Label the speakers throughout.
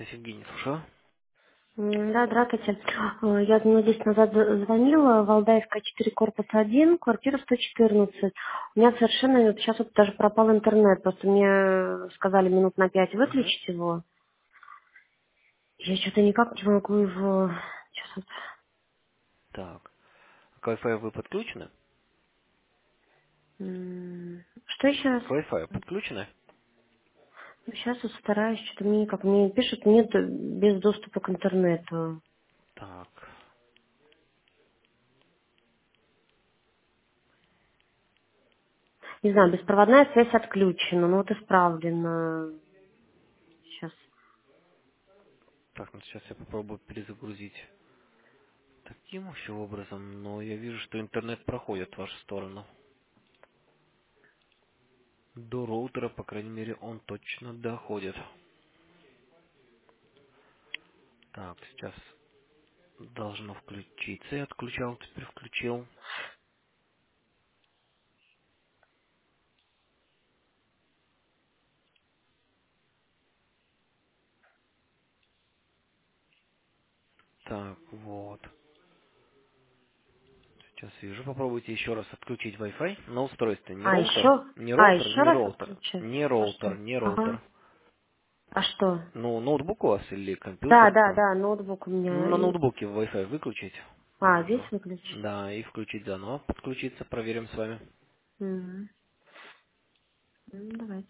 Speaker 1: Евгений, слушаю.
Speaker 2: Да, здравствуйте. Я минут 10 назад звонила, Валдаевская 4, корпус 1, квартира 114. У меня совершенно вот сейчас вот даже пропал интернет, просто мне сказали минут на 5
Speaker 1: Мгм.
Speaker 2: выключить его. Я что-то никак не могу его... Сейчас вот...
Speaker 1: Так. К Wi-Fi вы подключены?
Speaker 2: Что еще раз?
Speaker 1: К Wi-Fi подключены?
Speaker 2: Ну, сейчас вот стараюсь, что-то мне никак... Мне пишут, нет без доступа к интернету.
Speaker 1: Так.
Speaker 2: Не знаю, беспроводная связь отключена, ну вот исправлена. Сейчас.
Speaker 1: Так, ну сейчас я попробую перезагрузить таким еще образом, но я вижу, что интернет проходит в вашу сторону. До роутера, по крайней мере, он точно доходит. Так, сейчас должно включиться. Я отключал, теперь включил. Так, вот. Сейчас вижу. Попробуйте еще раз отключить Wi-Fi на устройстве. Не роутер, не роутер,
Speaker 2: Еще
Speaker 1: не
Speaker 2: раз
Speaker 1: роутер.
Speaker 2: отключать?
Speaker 1: Не
Speaker 2: А
Speaker 1: роутер,
Speaker 2: что?
Speaker 1: не
Speaker 2: Ага.
Speaker 1: роутер.
Speaker 2: А что?
Speaker 1: Ну, ноутбук у вас или
Speaker 2: Да,
Speaker 1: компьютер
Speaker 2: да,
Speaker 1: там?
Speaker 2: да, ноутбук у меня.
Speaker 1: На ноутбуке Wi-Fi выключить
Speaker 2: Здесь
Speaker 1: нужно.
Speaker 2: выключить.
Speaker 1: Да, и включить заново. Подключиться, проверим с вами.
Speaker 2: Мгм. Давайте.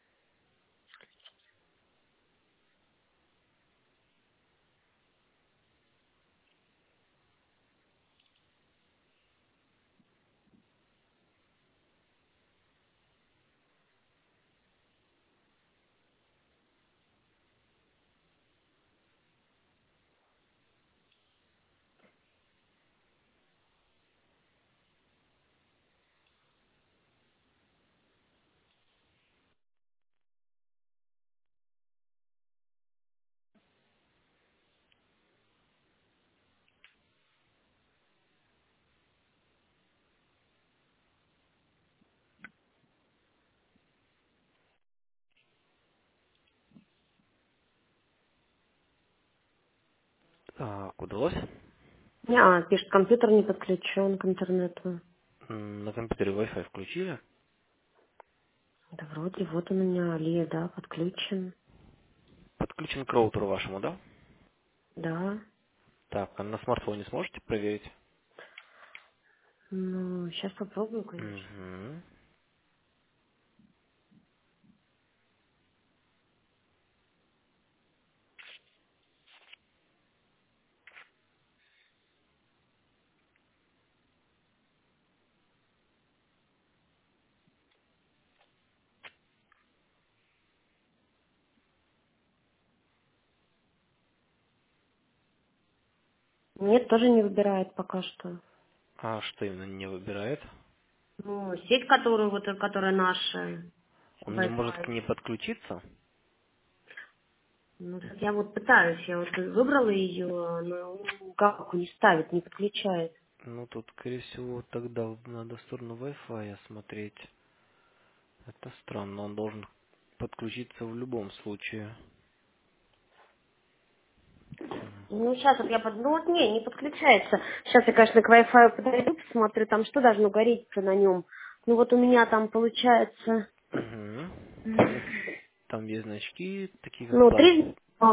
Speaker 1: Так, удалось?
Speaker 2: Пишет, компьютер не подключен к интернету.
Speaker 1: На компьютере Wi-Fi включили?
Speaker 2: Да вроде вот он у меня, Алия, да, подключен.
Speaker 1: Подключен к роутеру вашему, да?
Speaker 2: Да.
Speaker 1: Так, а на смартфоне сможете проверить?
Speaker 2: Ну, сейчас попробую, конечно.
Speaker 1: Угу.
Speaker 2: Нет, тоже не выбирает пока что.
Speaker 1: А что именно не выбирает?
Speaker 2: Ну, сеть, которую, вот, которая наша,
Speaker 1: Он не может к
Speaker 2: Wi-Fi.
Speaker 1: ней подключиться?
Speaker 2: Ну, так я вот пытаюсь, я вот выбрала ее, но как не ставит, не подключает.
Speaker 1: Ну, тут, скорее всего, тогда надо в сторону Wi-Fi смотреть. Это странно, он должен подключиться в любом случае.
Speaker 2: Ну, сейчас вот ну вот не подключается. Сейчас я, конечно, к Wi-Fi подойду, посмотрю, там что должно гореть на нем. Ну вот у меня там получается,
Speaker 1: Угу. Там есть значки, такие как
Speaker 2: ну, три,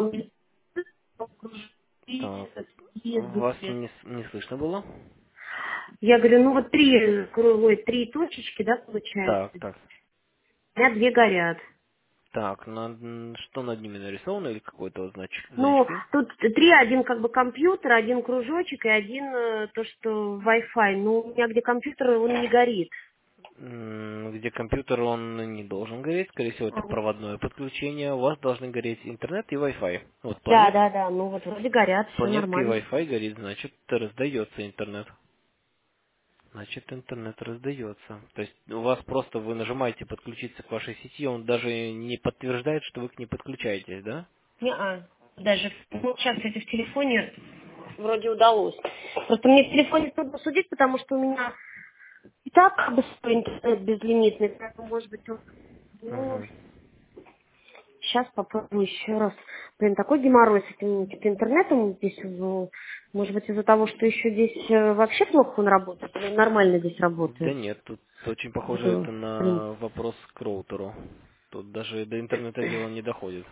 Speaker 1: Так, вас не слышно было?
Speaker 2: я говорю, ну вот три круглые, три точечки, да, получается.
Speaker 1: Так, так.
Speaker 2: У меня две горят.
Speaker 1: Так, что над ними нарисовано или какой-то вот
Speaker 2: Ну,
Speaker 1: значки?
Speaker 2: тут три, один как бы компьютер, один кружочек и один то, что Wi-Fi. Ну, у меня где компьютер, он не горит.
Speaker 1: Где компьютер, он не должен гореть, скорее всего, это проводное подключение. У вас должны гореть интернет и Wi-Fi. Вот
Speaker 2: Да, да, да, ну вот вроде горят, все
Speaker 1: планетка и
Speaker 2: нормально.
Speaker 1: Wi-Fi горит, значит, раздается интернет. Значит, интернет раздается. То есть у вас просто вы нажимаете подключиться к вашей сети, он даже не подтверждает, что вы к ней подключаетесь, да?
Speaker 2: Даже ну, сейчас это в телефоне вроде удалось. Просто мне в телефоне трудно судить, потому что у меня и так как бы свой интернет безлимитный, поэтому, может быть, он... Ну,
Speaker 1: Угу.
Speaker 2: сейчас попробую еще раз. Блин, такой геморрой с этим типа, интернетом здесь. Может быть, из-за того, что еще здесь вообще плохо он работает, или нормально здесь
Speaker 1: Да
Speaker 2: работает?
Speaker 1: нет, тут очень похоже это
Speaker 2: Блин.
Speaker 1: на вопрос к роутеру. Тут даже до интернета дело не доходит.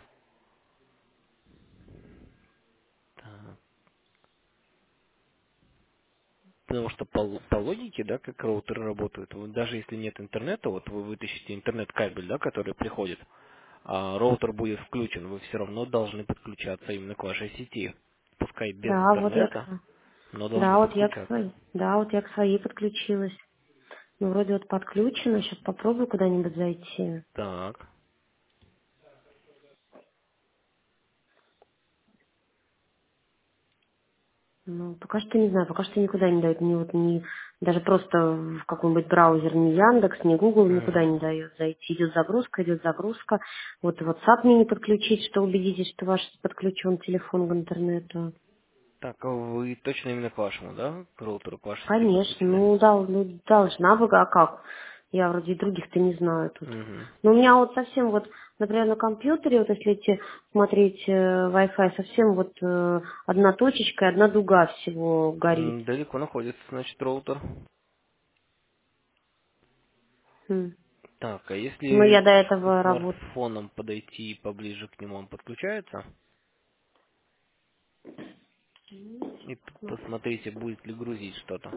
Speaker 1: Так. Потому что по логике, да, как роутеры работают, даже если нет интернета, вот вы вытащите интернет-кабель, да, который приходит, а роутер будет включен, вы все равно должны подключаться именно к вашей сети. Пускай без
Speaker 2: Да, вот я
Speaker 1: интернета, но должны
Speaker 2: да, вот я к
Speaker 1: подключаться.
Speaker 2: своей. Да, вот я к своей подключилась. Ну, вроде вот подключено. Сейчас попробую куда-нибудь зайти.
Speaker 1: Так.
Speaker 2: Ну, пока что не знаю, пока что никуда не дает. Ни вот ни даже просто в какой-нибудь браузер, ни Яндекс, ни Google никуда не
Speaker 1: Мгм.
Speaker 2: дает зайти. Идет загрузка, идет загрузка. Вот WhatsApp мне не подключить, что убедитесь, что ваш подключен телефон к интернету.
Speaker 1: Так, а вы точно именно к вашему, да, к роутеру, к вашей сети
Speaker 2: Конечно,
Speaker 1: подключены?
Speaker 2: ну, ну должна бы, а как? Я вроде и других-то не знаю тут.
Speaker 1: Мгм.
Speaker 2: Но у меня вот совсем вот, например, на компьютере, вот если идти смотреть Wi-Fi, совсем вот одна точечка и одна дуга всего горит.
Speaker 1: Далеко находится, значит, роутер.
Speaker 2: М.
Speaker 1: Так, а
Speaker 2: Ну, я
Speaker 1: если
Speaker 2: до
Speaker 1: со
Speaker 2: этого работаю.
Speaker 1: смартфоном подойти поближе к нему, он подключается? И посмотрите, будет ли грузить что-то.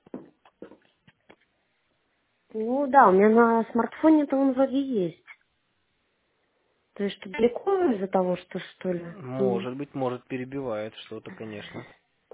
Speaker 2: Ну да, у меня на смартфоне-то он вроде есть. То есть что далеко из-за того, что ли?
Speaker 1: Может быть, может, перебивает что-то, конечно.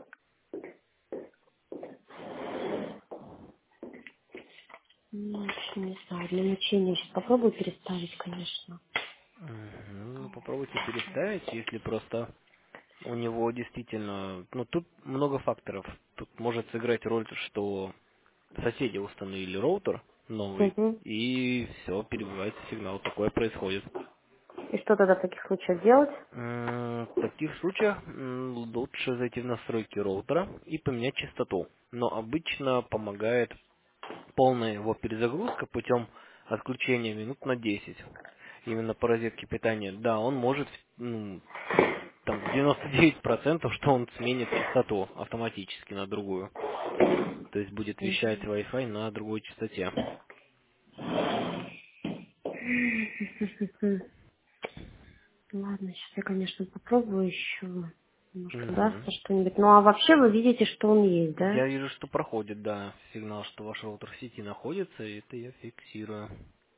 Speaker 2: В общем, не знаю, для мучения сейчас попробую переставить, конечно.
Speaker 1: Ну, попробуйте переставить, если просто у него действительно... Ну, тут много факторов. Тут может сыграть роль, что соседи установили роутер новый,
Speaker 2: Мгм.
Speaker 1: и все, перебивается сигнал. Такое происходит.
Speaker 2: И что тогда в таких случаях делать?
Speaker 1: В таких случаях лучше зайти в настройки роутера и поменять частоту. Но обычно помогает полная его перезагрузка путем отключения минут на 10. Именно по розетке питания. Да, он может, там 99%, что он сменит частоту автоматически на другую. То есть будет вещать Wi-Fi на другой частоте.
Speaker 2: Мгм. Ладно, сейчас я, конечно, попробую еще. Может,
Speaker 1: Мгм.
Speaker 2: удастся что-нибудь. Ну, а вообще вы видите, что он есть, да?
Speaker 1: Я вижу, что проходит, да, сигнал, что ваш роутер в сети находится, и это я фиксирую.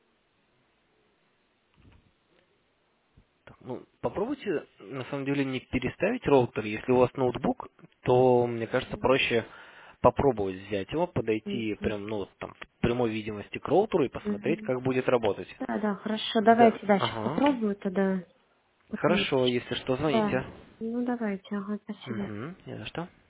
Speaker 1: Так, ну, попробуйте, на самом деле, не переставить роутер. Если у вас ноутбук, то, мне кажется, проще попробовать взять его, подойти
Speaker 2: Мгм.
Speaker 1: прям, там, в прямой видимости к роутеру и посмотреть,
Speaker 2: Мгм.
Speaker 1: как будет работать.
Speaker 2: Да, да, хорошо.
Speaker 1: Да,
Speaker 2: Давайте дальше
Speaker 1: ага.
Speaker 2: попробую тогда.
Speaker 1: Хорошо,
Speaker 2: Посмотрим.
Speaker 1: если что,
Speaker 2: Да.
Speaker 1: звоните.
Speaker 2: Ну, давайте. Ага, спасибо.
Speaker 1: Угу, не за что.